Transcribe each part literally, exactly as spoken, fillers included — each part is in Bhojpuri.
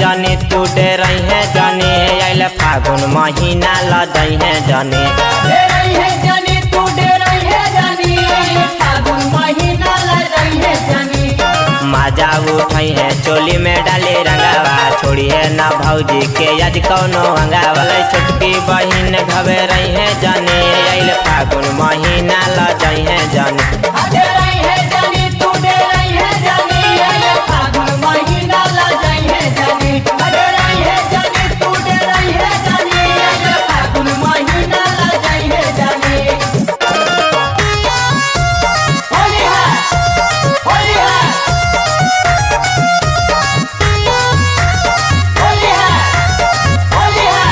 जानी तू डरई है जानी आइल फागुन महीना लदई है जानी डरई है जानी तू डरई है जानी फागुन महीना लदई है जानी मजा उठई है चोली में डाले रंगावा छोड़ी है ना भौजी के आज कौनो अंगावा छोटकी बहिन घबराई है जानी आइल फागुन महीना लदई है जानी डरई है जानी तू डरई है जानी आइल फागुन महीना लदई है जानी डरई है जानी तू डरई है जानी आइल फागुन महीना लदई है जानी होली है होली है होली है होली है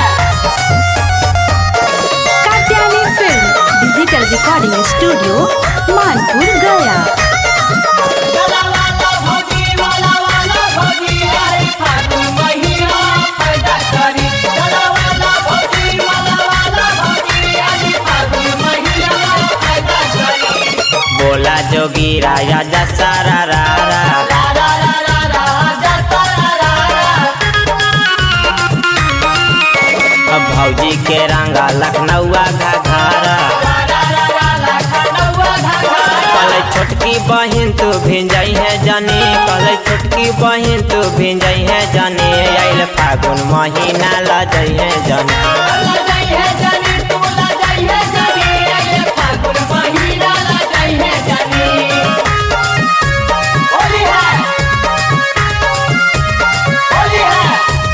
Katyayani film digital recording studio Manpur Gaya. वाला वाला भौजी वाला वाला भौजी आई फागुन महीना फायदा करी वाला वाला भौजी वाला वाला भौजी आई फागुन महीना फायदा करी बोला जोगी राजा दशहरा रा रा रा रा रा रा रा जाता रा रा अब भौजी के रंगा लखनऊआ घाघरा रा रा रा रा लखनऊआ घाघरा कल छोटकी बहिन तू भिंजई है जानी कल छोटकी बहिन तू भिंजई है जानी आइल फागुन महीना लदई है जानी लदई है जानी तू लदई है जानी आई फागुन महीना लदई है जानी होली है होली है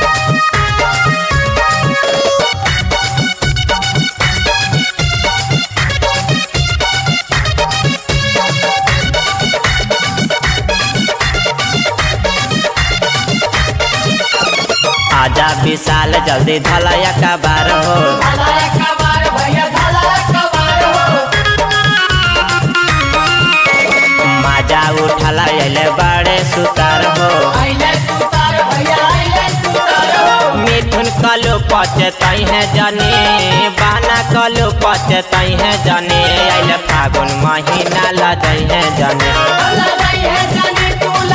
आजा विशाल जल्दी धलाया का बार हो धलाया कबार भैया धलाया कबार हो मजा उठला अइले बड़े सुतार हो आइले सुतार भैया आइले सुतार हो मिथुन कलो पचतई है जानी बाना कलो पचतई है जानी आइल फागुन महीना लदई है जानी लदई है जानी तू